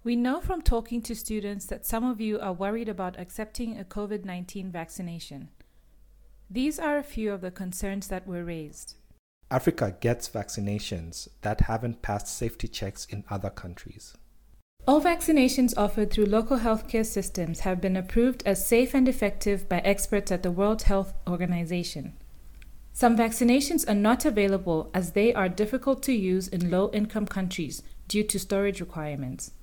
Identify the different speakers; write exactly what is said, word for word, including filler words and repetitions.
Speaker 1: We know from talking to students that some of you are worried about accepting a COVID nineteen vaccination. These are a few of the concerns that were raised.
Speaker 2: Africa gets vaccinations that haven't passed safety checks in other countries.
Speaker 1: All vaccinations offered through local healthcare systems have been approved as safe and effective by experts at the World Health Organization. Some vaccinations are not available as they are difficult to use in low-income countries due to storage requirements.